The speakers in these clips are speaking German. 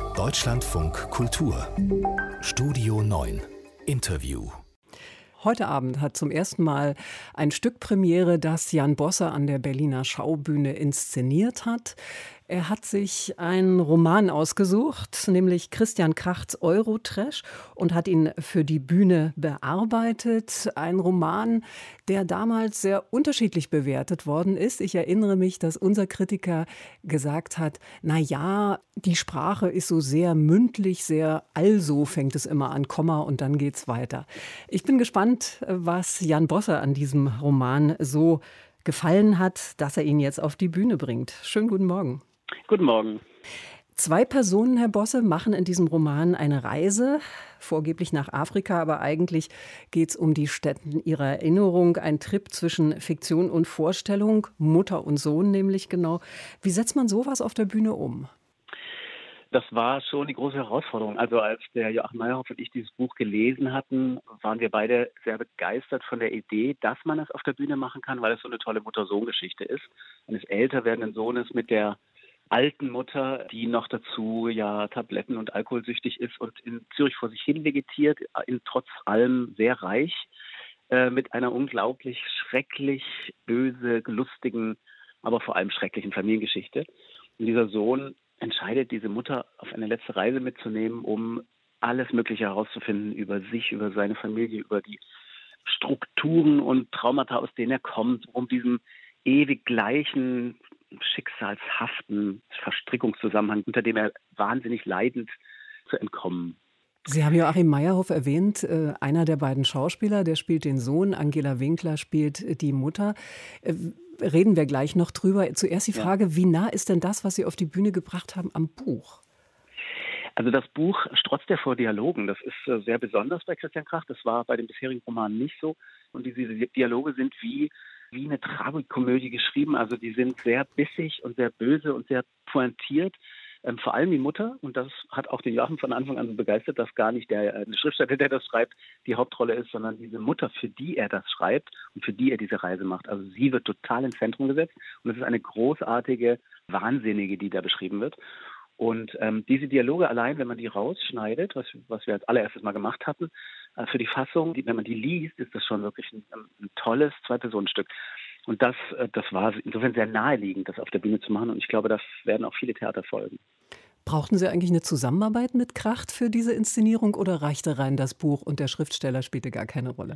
Deutschlandfunk Kultur Studio 9 Interview. Heute Abend hat zum ersten Mal ein Stück Premiere, das Jan Bosse an der Berliner Schaubühne inszeniert hat. Er hat sich einen Roman ausgesucht, nämlich Christian Krachts Eurotrash, und hat ihn für die Bühne bearbeitet. Ein Roman, der damals sehr unterschiedlich bewertet worden ist. Ich erinnere mich, dass unser Kritiker gesagt hat, na ja, die Sprache ist so sehr mündlich, sehr also fängt es immer an, Komma und dann geht's weiter. Ich bin gespannt, was Jan Bosse an diesem Roman so gefallen hat, dass er ihn jetzt auf die Bühne bringt. Schönen guten Morgen. Guten Morgen. 2 Personen, Herr Bosse, machen in diesem Roman eine Reise, vorgeblich nach Afrika, aber eigentlich geht es um die Stätten ihrer Erinnerung, ein Trip zwischen Fiktion und Vorstellung, Mutter und Sohn nämlich genau. Wie setzt man sowas auf der Bühne um? Das war schon die große Herausforderung. Also als der Joachim Meyerhoff und ich dieses Buch gelesen hatten, waren wir beide sehr begeistert von der Idee, dass man es auf der Bühne machen kann, weil es so eine tolle Mutter-Sohn-Geschichte ist. Eines älter werdenden Sohnes mit der alten Mutter, die noch dazu ja Tabletten- und alkoholsüchtig ist und in Zürich vor sich hin vegetiert, trotz allem sehr reich, mit einer unglaublich schrecklich böse, lustigen, aber vor allem schrecklichen Familiengeschichte. Und dieser Sohn entscheidet, diese Mutter auf eine letzte Reise mitzunehmen, um alles Mögliche herauszufinden über sich, über seine Familie, über die Strukturen und Traumata, aus denen er kommt, um diesem ewig gleichen, schicksalshaften Verstrickungszusammenhang, unter dem er wahnsinnig leidend zu entkommen. Sie haben Joachim Meyerhoff erwähnt, einer der beiden Schauspieler, der spielt den Sohn, Angela Winkler spielt die Mutter. Reden wir gleich noch drüber. Zuerst die Frage, wie nah ist denn das, was Sie auf die Bühne gebracht haben, am Buch? Also das Buch strotzt ja vor Dialogen. Das ist sehr besonders bei Christian Kracht. Das war bei den bisherigen Romanen nicht so. Und diese Dialoge sind wie eine Tragikomödie geschrieben. Also die sind sehr bissig und sehr böse und sehr pointiert. Vor allem die Mutter, und das hat auch den Joachim von Anfang an so begeistert, dass gar nicht der Schriftsteller, der das schreibt, die Hauptrolle ist, sondern diese Mutter, für die er das schreibt und für die er diese Reise macht. Also sie wird total ins Zentrum gesetzt und es ist eine großartige Wahnsinnige, die da beschrieben wird. Und diese Dialoge allein, wenn man die rausschneidet, was wir als allererstes mal gemacht hatten, für die Fassung, wenn man die liest, ist das schon wirklich ein tolles Zwei-Personen-Stück. Und das war insofern sehr naheliegend, das auf der Bühne zu machen. Und ich glaube, da werden auch viele Theater folgen. Brauchten Sie eigentlich eine Zusammenarbeit mit Kracht für diese Inszenierung oder reichte rein das Buch und der Schriftsteller spielte gar keine Rolle?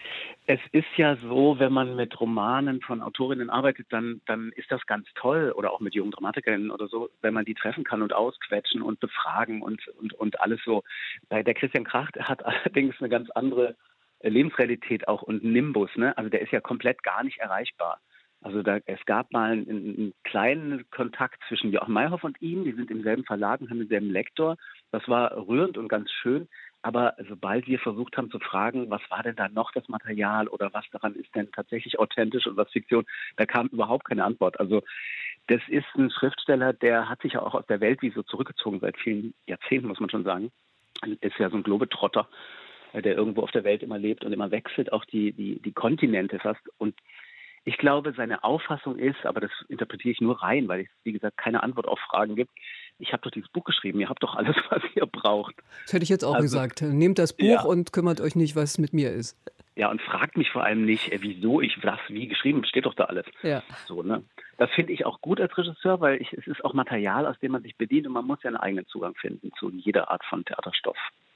Es ist ja so, wenn man mit Romanen von Autorinnen arbeitet, dann ist das ganz toll, oder auch mit jungen Dramatikerinnen oder so, wenn man die treffen kann und ausquetschen und befragen und alles so. Bei der Christian Kracht hat allerdings eine ganz andere Lebensrealität auch und Nimbus, ne? Also der ist ja komplett gar nicht erreichbar. Also es gab mal einen kleinen Kontakt zwischen Joachim Meyerhoff und ihm, die sind im selben Verlag und haben denselben Lektor. Das war rührend und ganz schön. Aber sobald wir versucht haben zu fragen, was war denn da noch das Material oder was daran ist denn tatsächlich authentisch und was Fiktion, da kam überhaupt keine Antwort. Also das ist ein Schriftsteller, der hat sich ja auch aus der Welt wie so zurückgezogen seit vielen Jahrzehnten, muss man schon sagen. Ist ja so ein Globetrotter, der irgendwo auf der Welt immer lebt und immer wechselt, auch die Kontinente fast. Und ich glaube, seine Auffassung ist, aber das interpretiere ich nur rein, weil es, wie gesagt, keine Antwort auf Fragen gibt. Ich habe doch dieses Buch geschrieben, ihr habt doch alles, was ihr braucht. Das hätte ich jetzt auch gesagt. Nehmt das Buch und kümmert euch nicht, was mit mir ist. Ja, und fragt mich vor allem nicht, wieso ich was wie geschrieben, steht doch da alles. Ja. So, ne? Das finde ich auch gut als Regisseur, weil es ist auch Material, aus dem man sich bedient und man muss ja einen eigenen Zugang finden zu jeder Art von Theaterstoff.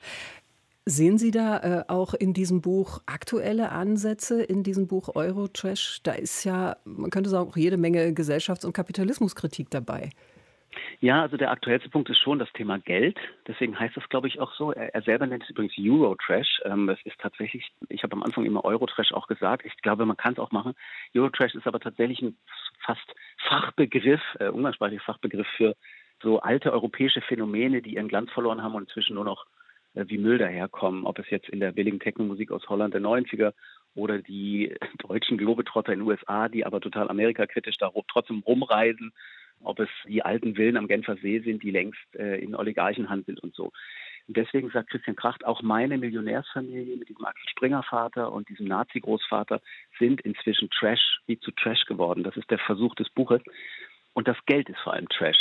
Sehen Sie da auch in diesem Buch aktuelle Ansätze, in diesem Buch Eurotrash? Da ist ja, man könnte sagen, auch jede Menge Gesellschafts- und Kapitalismuskritik dabei. Ja, also der aktuellste Punkt ist schon das Thema Geld. Deswegen heißt das, glaube ich, auch so. Er selber nennt es übrigens Eurotrash. Das ist tatsächlich, ich habe am Anfang immer Eurotrash auch gesagt. Ich glaube, man kann es auch machen. Eurotrash ist aber tatsächlich ein fast Fachbegriff, umgangssprachlicher Fachbegriff für so alte europäische Phänomene, die ihren Glanz verloren haben und inzwischen nur noch wie Müll daherkommen. Ob es jetzt in der billigen Technomusik aus Holland der 90er oder die deutschen Globetrotter in den USA, die aber total amerikakritisch da trotzdem rumreisen. Ob es die alten Villen am Genfer See sind, die längst in Oligarchenhand sind und so. Und deswegen sagt Christian Kracht, auch meine Millionärsfamilie mit diesem Axel Springer Vater und diesem Nazi-Großvater sind inzwischen Trash, wie zu Trash geworden. Das ist der Versuch des Buches. Und das Geld ist vor allem Trash.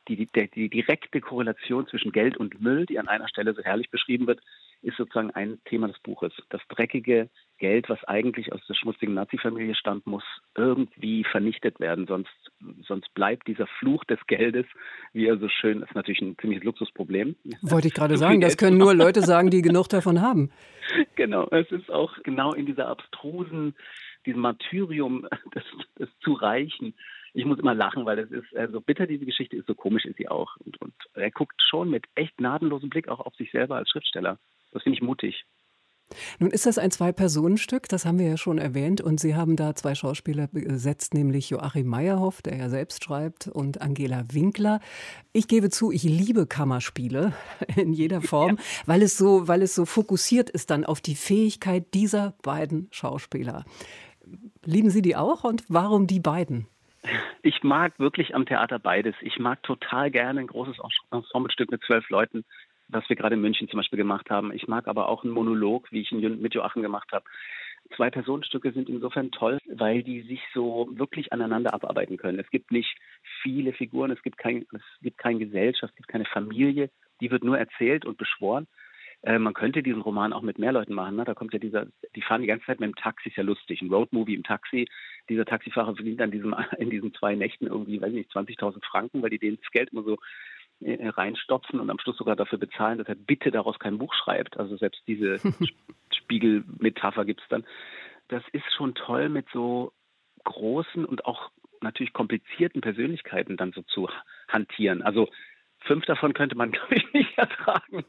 die direkte Korrelation zwischen Geld und Müll, die an einer Stelle so herrlich beschrieben wird, ist sozusagen ein Thema des Buches. Das dreckige Geld, was eigentlich aus der schmutzigen Nazi-Familie stammt, muss irgendwie vernichtet werden. Sonst bleibt dieser Fluch des Geldes, wie er so schön ist, natürlich ein ziemliches Luxusproblem. Wollte ich gerade sagen, das können nur Leute sagen, die genug davon haben. Genau, es ist auch genau in dieser abstrusen, diesem Martyrium des zu Reichen. Ich muss immer lachen, weil es ist so bitter, diese Geschichte ist, so komisch ist sie auch. Und er guckt schon mit echt gnadenlosem Blick auch auf sich selber als Schriftsteller. Das finde ich mutig. Nun ist das ein Zwei-Personen-Stück, das haben wir ja schon erwähnt. Und Sie haben da 2 Schauspieler besetzt, nämlich Joachim Meyerhoff, der ja selbst schreibt, und Angela Winkler. Ich gebe zu, ich liebe Kammerspiele in jeder Form, weil es so fokussiert ist dann auf die Fähigkeit dieser beiden Schauspieler. Lieben Sie die auch und warum die beiden? Ich mag wirklich am Theater beides. Ich mag total gerne ein großes Ensemblestück mit 12 Leuten, was wir gerade in München zum Beispiel gemacht haben. Ich mag aber auch einen Monolog, wie ich ihn mit Joachim gemacht habe. 2-Personenstücke sind insofern toll, weil die sich so wirklich aneinander abarbeiten können. Es gibt nicht viele Figuren, es gibt keine Gesellschaft, es gibt keine Familie. Die wird nur erzählt und beschworen. Man könnte diesen Roman auch mit mehr Leuten machen. Ne? Da kommt ja die fahren die ganze Zeit mit dem Taxi, ist ja lustig. Ein Roadmovie im Taxi. Dieser Taxifahrer verdient in diesen 2 Nächten irgendwie, weiß ich nicht, 20.000 Franken, weil die denen das Geld immer so reinstopfen und am Schluss sogar dafür bezahlen, dass er bitte daraus kein Buch schreibt. Also selbst diese Spiegelmetapher gibt es dann. Das ist schon toll, mit so großen und auch natürlich komplizierten Persönlichkeiten dann so zu hantieren. Also 5 davon könnte man, glaube ich, nicht ertragen.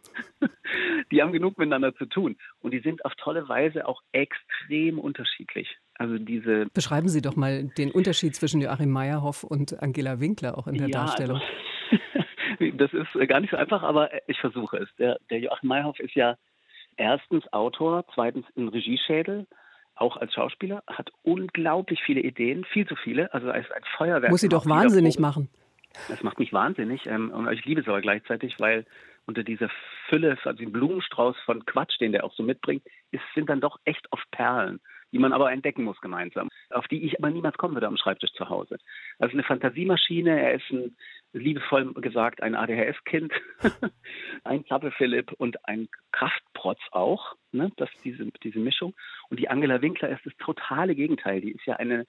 Die haben genug miteinander zu tun. Und die sind auf tolle Weise auch extrem unterschiedlich. Also Beschreiben Sie doch mal den Unterschied zwischen Joachim Meyerhoff und Angela Winkler auch in der Darstellung. Also, das ist gar nicht so einfach, aber ich versuche es. Der Joachim Meyerhoff ist ja erstens Autor, zweitens ein Regieschädel, auch als Schauspieler, hat unglaublich viele Ideen, viel zu viele. Also er ist ein Feuerwerk. Muss sie doch wahnsinnig machen. Das macht mich wahnsinnig und ich liebe es aber gleichzeitig, weil unter dieser Fülle, also dem Blumenstrauß von Quatsch, den der auch so mitbringt, sind dann doch echt oft Perlen, die man aber entdecken muss gemeinsam, auf die ich aber niemals kommen würde am Schreibtisch zu Hause. Also eine Fantasiemaschine, er ist liebevoll gesagt ein ADHS-Kind, ein Zappelphilipp und ein Kraftprotz auch, ne? Das diese Mischung. Und die Angela Winkler ist das totale Gegenteil, die ist ja eine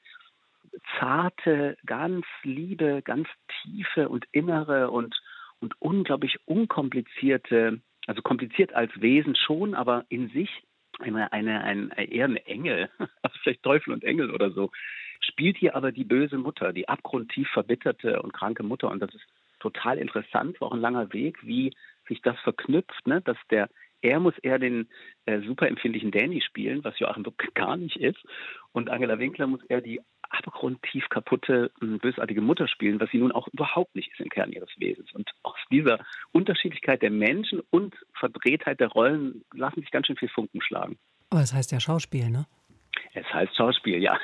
zarte, ganz liebe, ganz tiefe und innere und unglaublich unkomplizierte, also kompliziert als Wesen schon, aber in sich eher ein Engel, also vielleicht Teufel und Engel oder so, spielt hier aber die böse Mutter, die abgrundtief verbitterte und kranke Mutter. Und das ist total interessant, war auch ein langer Weg, wie sich das verknüpft, ne? Dass er muss eher den super empfindlichen Danny spielen, was Joachim wirklich gar nicht ist. Und Angela Winkler muss eher die abgrundtief kaputte, bösartige Mutter spielen, was sie nun auch überhaupt nicht ist im Kern ihres Wesens. Und aus dieser Unterschiedlichkeit der Menschen und Verdrehtheit der Rollen lassen sich ganz schön viel Funken schlagen. Aber es heißt ja Schauspiel, ne? Es heißt Schauspiel, ja.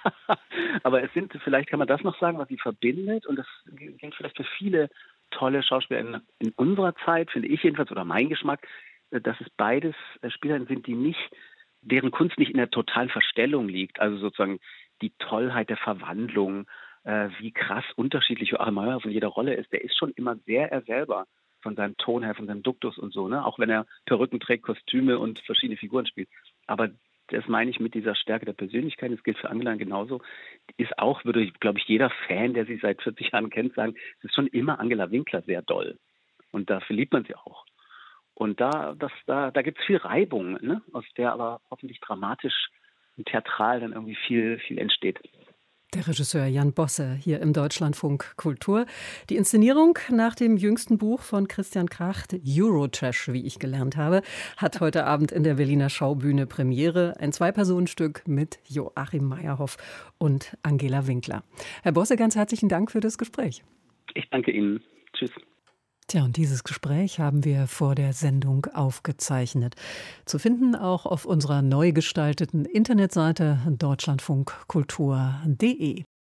Aber vielleicht kann man das noch sagen, was sie verbindet. Und das gilt vielleicht für viele tolle Schauspieler in unserer Zeit, finde ich jedenfalls, oder mein Geschmack, dass es beides Spieler sind, deren Kunst nicht in der totalen Verstellung liegt. Also sozusagen die Tollheit der Verwandlung, wie krass unterschiedlich Joachim Meyerhoff in jeder Rolle ist. Der ist schon immer sehr er selber von seinem Ton her, von seinem Duktus und so, ne? Auch wenn er Perücken trägt, Kostüme und verschiedene Figuren spielt. Aber das meine ich mit dieser Stärke der Persönlichkeit. Das gilt für Angela genauso. Ist auch, würde, glaube ich, jeder Fan, der sie seit 40 Jahren kennt, sagen, es ist schon immer Angela Winkler sehr doll. Und dafür liebt man sie auch. Und da gibt es viel Reibung, ne? Aus der aber hoffentlich dramatisch und theatral dann irgendwie viel, viel entsteht. Der Regisseur Jan Bosse hier im Deutschlandfunk Kultur. Die Inszenierung nach dem jüngsten Buch von Christian Kracht, Eurotrash, wie ich gelernt habe, hat heute Abend in der Berliner Schaubühne Premiere. Ein 2-Personen-Stück mit Joachim Meyerhoff und Angela Winkler. Herr Bosse, ganz herzlichen Dank für das Gespräch. Ich danke Ihnen. Tschüss. Tja, und dieses Gespräch haben wir vor der Sendung aufgezeichnet. Zu finden auch auf unserer neu gestalteten Internetseite deutschlandfunkkultur.de.